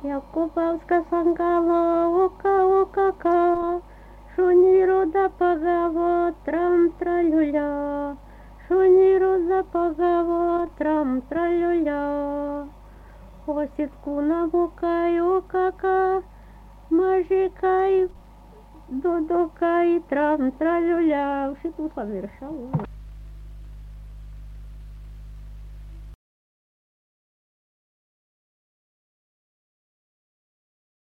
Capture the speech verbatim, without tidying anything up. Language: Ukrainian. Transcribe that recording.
Як купавська санкава, ока, ока, ка, шуніро да пагаво, трам, тралюля, шуніро да пагаво, трам, тралюля. Осідку набукай, окака, мажикай, додокай, трам, тралюля. Всі тут вирішали.